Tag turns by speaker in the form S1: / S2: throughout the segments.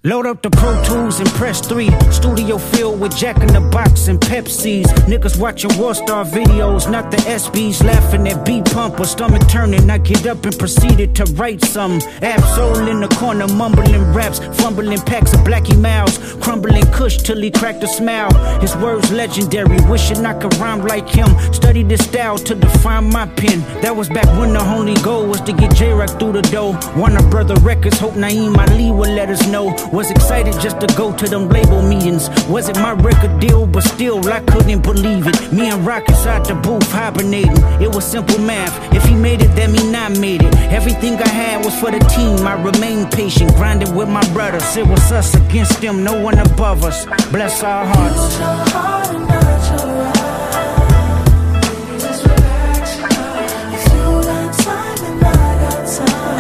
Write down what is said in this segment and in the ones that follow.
S1: Load up the Pro Tools and press 3. Studio filled with Jack in the Box and Pepsis. Niggas watching Warstar videos, not the SBs. Laughing at B-Pump or stomach turning. I get up and proceeded to write something. Absol in the corner, mumbling raps, fumbling packs of Blackie Mouse, crumbling Kush till he cracked a smile. His words legendary, wishing I could rhyme like him. Study this style to define my pen. That was back when the only goal was to get J-Rock through the door. Warner Brother Records, hope Naeem Ali will let us know. Was excited just to go to them label meetings. Wasn't my record deal, but still I couldn't believe it. Me and Rock inside the booth hibernating. It was simple math. If he made it, that mean I made it. Everything I had was for the team. I remained patient, grinding with my brothers. It was us against them, no one above us. Bless our hearts.
S2: Use your heart and not your eyes. Just relax your mind. If you got time, then I got time.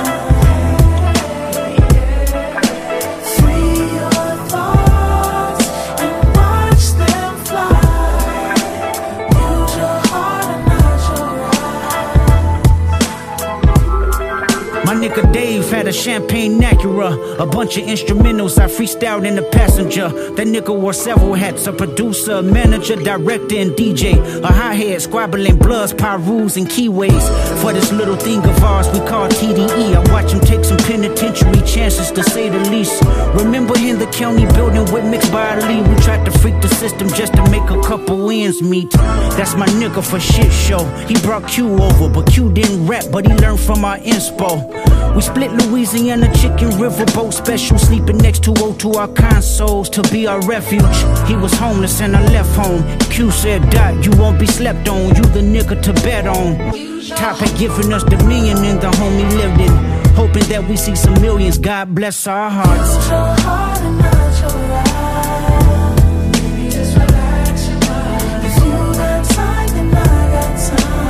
S1: My nigga Dave had a champagne Acura, a bunch of instrumentals I freestyled in the passenger. That nigga wore several hats, a producer, manager, director, and DJ. A hi-hat, squabbling bloods, pyrus, and keyways. For this little thing of ours we call TDE, I watch him take some penitentiary chances to say the least. Remember in the county building with Mixed by Ali, we tried to freak the system just to make a couple ends meet. That's my nigga for shit show. He brought Q over, but Q didn't rap, but he learned from our inspo. We split Louisiana chicken riverboat special, sleeping next to O2 our consoles to be our refuge. He was homeless and I left home. Q said, Dot, you won't be slept on, you the nigga to bet on. Top had given us dominion in the home he lived in, hoping that we see some millions. God bless our hearts.
S2: Use your heart and not your eyes. Baby, just relax your mind. If you got time, then I got time.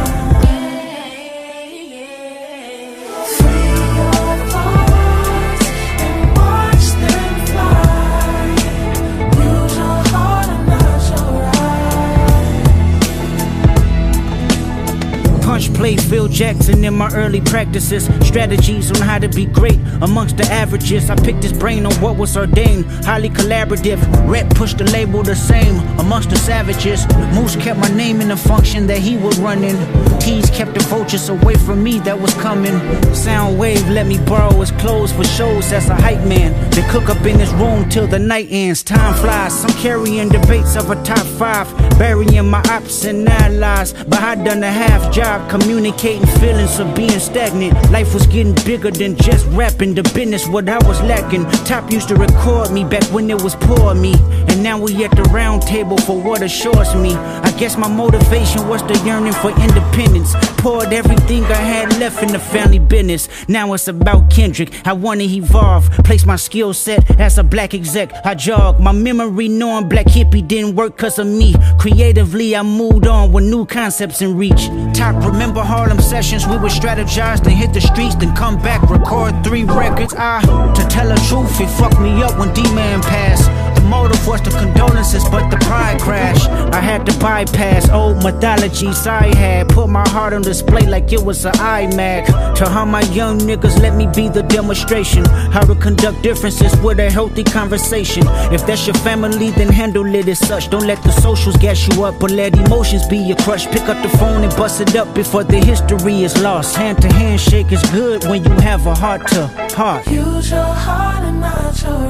S1: Punch played Phil Jackson in my early practices. Strategies on how to be great amongst the averages. I picked his brain on what was ordained. Highly collaborative. Rep pushed the label the same amongst the savages. Moose kept my name in the function that he would run in. Keys kept the vultures away from me that was coming. Soundwave let me borrow his clothes for shows as a hype man. They cook up in his room till the night ends. Time flies. Some carrying debates of a top 5. Burying my ops and allies. But I done a half job communicating feelings of being stagnant. Life was getting bigger than just rapping. The business what I was lacking. Top used to record me back when it was poor me, and now we at the round table for what assures me. I guess my motivation was the yearning for independence. Poured everything I had left in the family business. Now it's about Kendrick. I wanna evolve, place my skill set as a black exec. I jog my memory knowing Black Hippie didn't work cause of me. Creatively I moved on with new concepts in reach. Top remember Harlem sessions, we would strategize, then hit the streets, then come back, record 3 records. To tell the truth, it fucked me up when D-Man passed. The motive was the condolences, but the pride crashed. I had to bypass old mythologies I had. Put my heart on display like it was an iMac. To how my young niggas let me be the demonstration. How to conduct differences with a healthy conversation. If that's your family, then handle it as such. Don't let the socials gas you up, but let emotions be your crush. Pick up the phone and bust it up before the history is lost. Hand to hand shake is good when you have a heart to heart.
S2: Use your heart and not your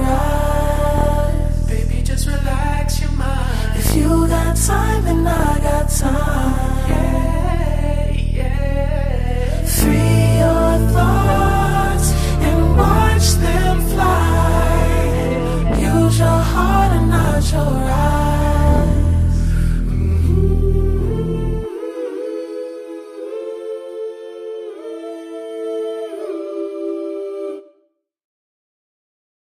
S2: eyes. Baby, just relax your mind. If you got time, then I got time. Yeah, yeah. Free your thoughts and watch them fly. Use your heart and not your eyes.